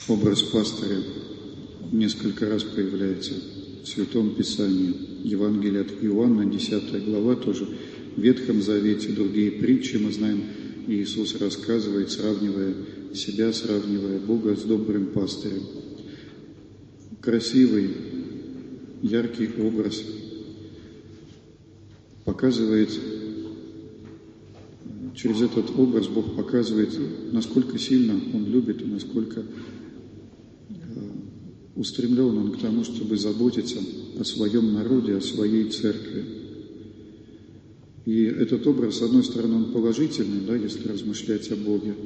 Образ пастыря несколько раз появляется в Святом Писании. Евангелие от Иоанна, 10 глава, тоже в Ветхом Завете, другие притчи мы знаем. Иисус рассказывает, сравнивая себя, сравнивая Бога с добрым пастырем. Красивый, яркий образ показывает, через этот образ Бог показывает, насколько сильно Он любит и насколько устремлен Он к тому, чтобы заботиться о своем народе, о своей церкви. И этот образ, с одной стороны, он положительный, да, если размышлять о Боге,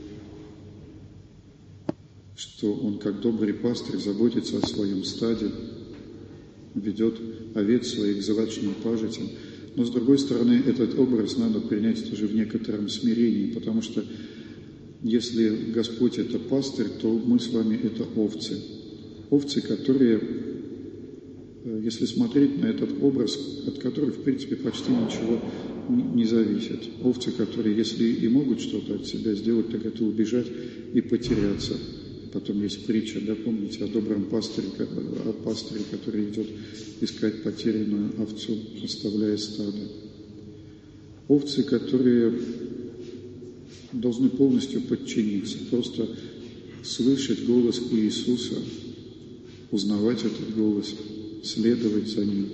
что Он, как добрый пастырь, заботится о своем стаде, ведет овец своих к злачным пажитям. Но, с другой стороны, этот образ надо принять тоже в некотором смирении, потому что если Господь – это пастырь, то мы с вами – это овцы. Овцы, которые, если смотреть на этот образ, от которых, в принципе, почти ничего не зависит. Овцы, которые, если и могут что-то от себя сделать, так это убежать и потеряться. Потом есть притча, да, помните, о добром пастыре, о пастыре, который идет искать потерянную овцу, оставляя стадо. Овцы, которые должны полностью подчиниться, просто слышать голос Иисуса, узнавать этот голос, следовать за Ним.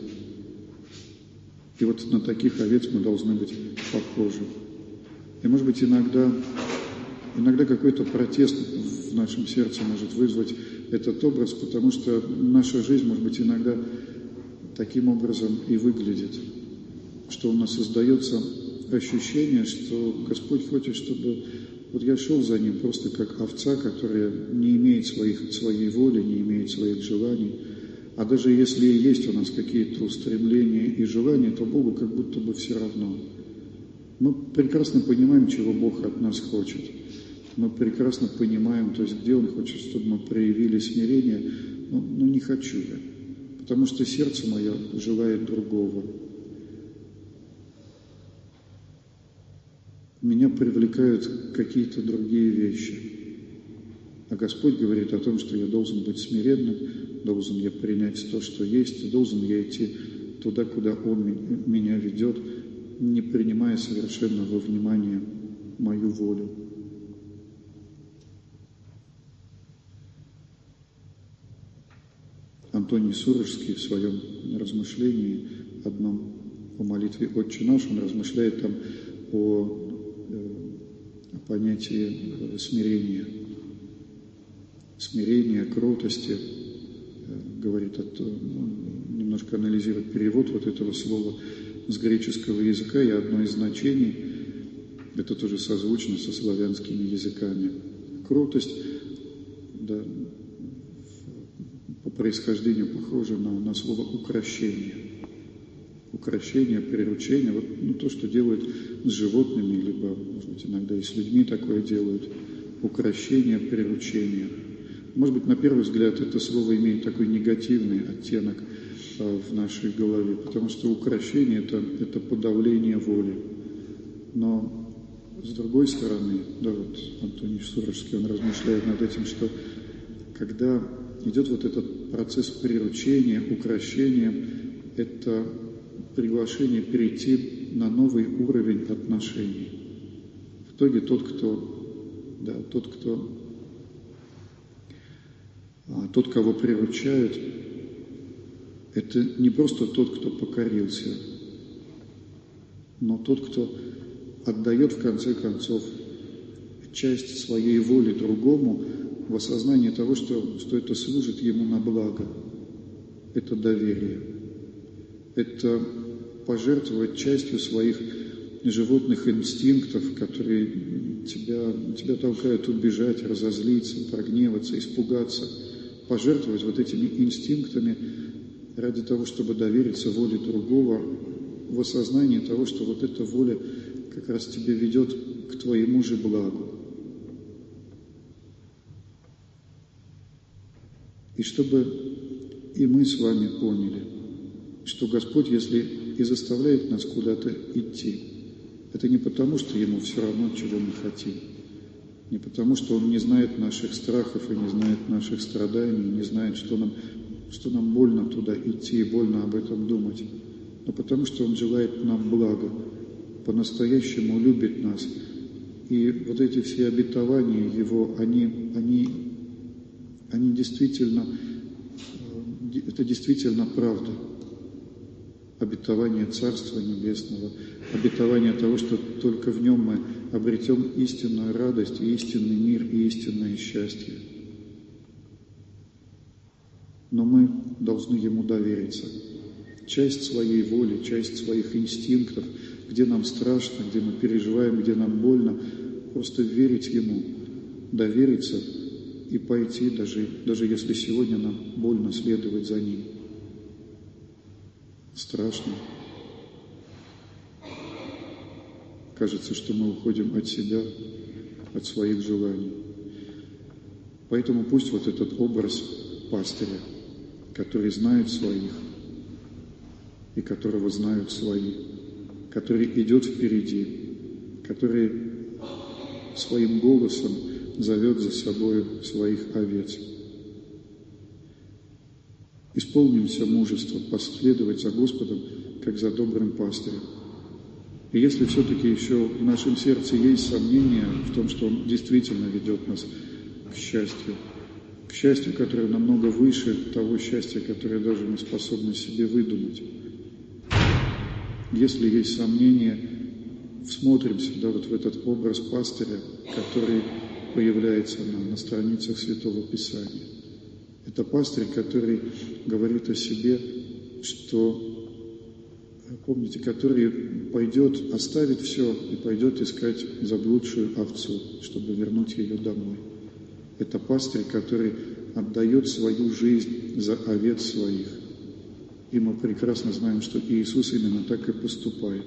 И вот на таких овец мы должны быть похожи. И, может быть, иногда какой-то протест в нашем сердце может вызвать этот образ, потому что наша жизнь, может быть, иногда таким образом и выглядит, что у нас создается ощущение, что Господь хочет, чтобы вот я шел за Ним просто как овца, которая не имеет своей воли, не имеет своих желаний. А даже если и есть у нас какие-то устремления и желания, то Богу как будто бы все равно. Мы прекрасно понимаем, чего Бог от нас хочет. Мы прекрасно понимаем, то есть где Он хочет, чтобы мы проявили смирение, но не хочу я, потому что сердце мое желает другого. Меня привлекают какие-то другие вещи. А Господь говорит о том, что я должен быть смиренным, должен я принять то, что есть, должен я идти туда, куда Он меня ведет, не принимая совершенно во внимание мою волю. Антоний Сурожский в своем размышлении одном о молитве «Отче наш», он размышляет там о понятии смирения, кротости, говорит, немножко анализирует перевод вот этого слова с греческого языка, и одно из значений, это тоже созвучно со славянскими языками. Кротость, да, по происхождению похоже на слово «укрощение». Укрощение, приручение, вот, то, что делают с животными, либо, может быть, иногда и с людьми такое делают. Укрощение, приручение. Может быть, на первый взгляд это слово имеет такой негативный оттенок в нашей голове, потому что укрощение – это подавление воли. Но, с другой стороны, да, вот Антоний Сурожский, он размышляет над этим, что когда идет вот этот процесс приручения, укрощения, это приглашение перейти на новый уровень отношений. В итоге тот, кого приручают, это не просто тот, кто покорился, но тот, кто отдает в конце концов часть своей воли другому в осознании того, что это служит ему на благо. Это доверие. Это пожертвовать частью своих животных инстинктов, которые тебя толкают убежать, разозлиться, прогневаться, испугаться. Пожертвовать вот этими инстинктами ради того, чтобы довериться воле другого в осознании того, что вот эта воля как раз тебя ведет к твоему же благу. И чтобы и мы с вами поняли, что Господь, если и заставляет нас куда-то идти, это не потому, что Ему все равно, чего мы хотим, Не потому, что Он не знает наших страхов и не знает наших страданий, не знает, что нам больно туда идти и больно об этом думать, но потому, что Он желает нам блага, по-настоящему любит нас. И вот эти все обетования Его, они действительно, это действительно правда. Обетование Царства Небесного, обетование того, что только в Нем мы обретем истинную радость, и истинный мир, и истинное счастье. Но мы должны Ему довериться. Часть своей воли, часть своих инстинктов, где нам страшно, где мы переживаем, где нам больно, просто верить Ему, довериться и пойти, даже если сегодня нам больно следовать за Ним. Страшно. Кажется, что мы уходим от себя, от своих желаний. Поэтому пусть вот этот образ пастыря, который знает своих и которого знают свои, который идет впереди, который своим голосом зовет за собой своих овец. Исполнимся мужества последовать за Господом, как за добрым пастырем. И если все-таки еще в нашем сердце есть сомнения в том, что Он действительно ведет нас к счастью, которое намного выше того счастья, которое даже мы способны себе выдумать. Если есть сомнения, всмотримся вот в этот образ пастыря, который появляется на страницах Святого Писания. Это пастырь, который говорит о себе, что, помните, который пойдет, оставит все и пойдет искать заблудшую овцу, чтобы вернуть ее домой. Это пастырь, который отдает свою жизнь за овец своих. И мы прекрасно знаем, что Иисус именно так и поступает.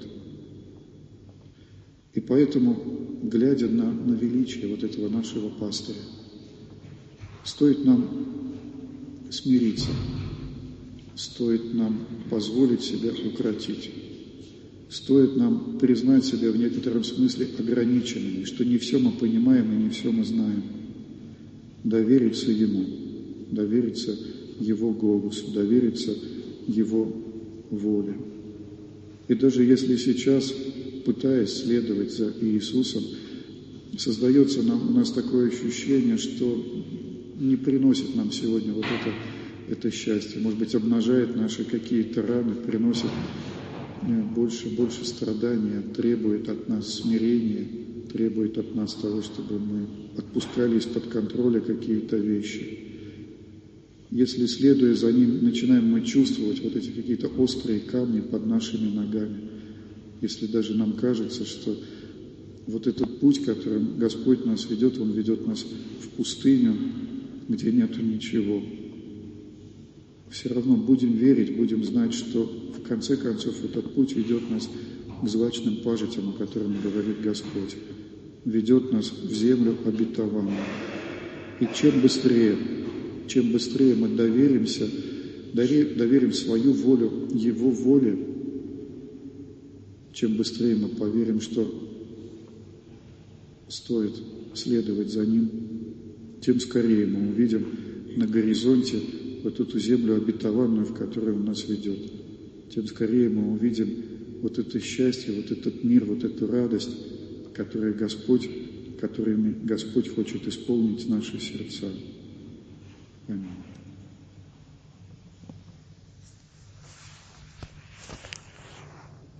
И поэтому, глядя на величие вот этого нашего пастыря, стоит нам смириться, стоит нам позволить себя укротить, стоит нам признать себя в некотором смысле ограниченными, что не все мы понимаем и не все мы знаем, довериться Ему, довериться Его голосу, довериться Его воле. И даже если сейчас, пытаясь следовать за Иисусом, создается у нас такое ощущение, что не приносит нам сегодня вот это счастье, может быть, обнажает наши какие-то раны, приносит больше страдания, требует от нас смирения, требует от нас того, чтобы мы отпускали из-под контроля какие-то вещи. Если, следуя за Ним, начинаем мы чувствовать вот эти какие-то острые камни под нашими ногами, если даже нам кажется, что вот этот путь, которым Господь нас ведет, Он ведет нас в пустыню, где нету ничего, все равно будем верить, будем знать, что в конце концов этот путь ведет нас к злачным пажитям, о котором говорит Господь, ведет нас в землю обетованную. И чем быстрее мы доверим свою волю Его воле, чем быстрее мы поверим, что стоит следовать за Ним, тем скорее мы увидим на горизонте вот эту землю обетованную, в которой Он нас ведет. Тем скорее мы увидим вот это счастье, вот этот мир, вот эту радость, которыми Господь хочет исполнить наши сердца.